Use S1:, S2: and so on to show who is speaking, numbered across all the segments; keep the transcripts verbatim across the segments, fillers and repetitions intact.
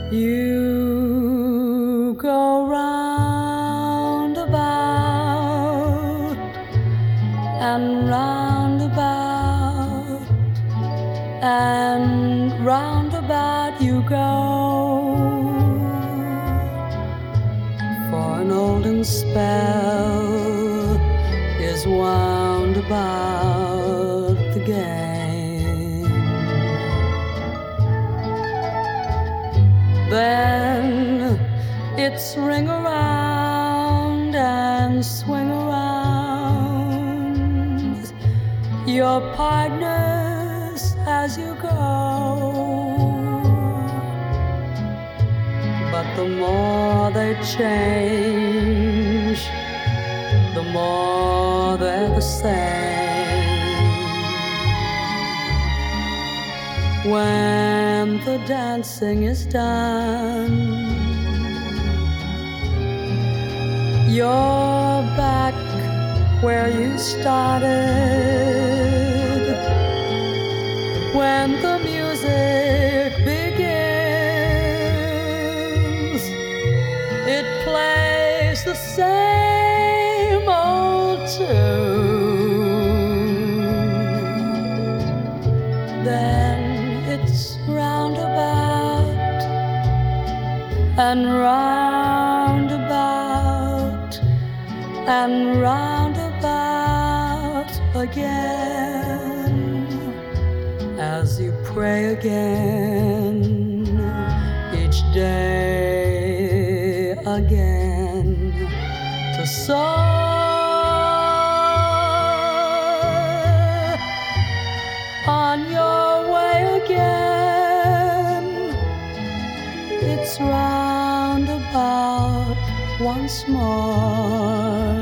S1: You go round about and round about and round about you go for an olden spell is wound about the game. Then it's ring around and swing around your partners as you go. But the more they change, the more they're the same. When the dancing is done, you're back where you started. When the music begins, it plays the same old tune. Then it's roundabout and roundabout and roundabout again as you pray again each day again to soar on your way again. It's roundabout once more.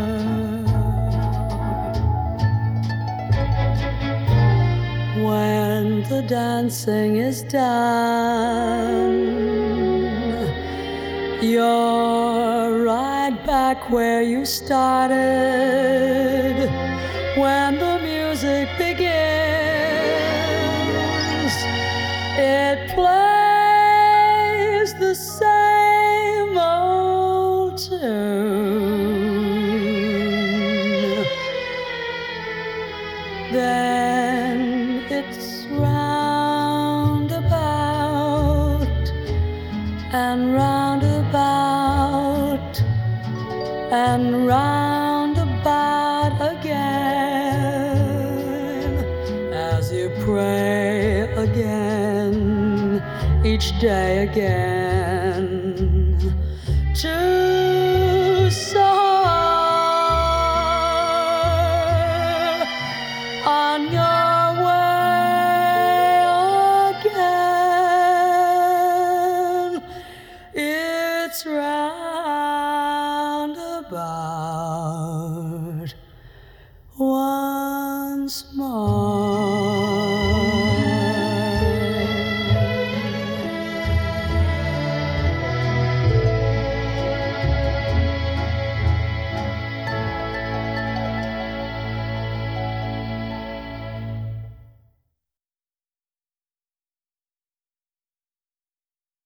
S1: When the dancing is done, you're right back where you started. When the music begins, it plays the same old tune. Then it's roundabout and roundabout and roundabout again as you pray again each day again to soar on your way again. It's round about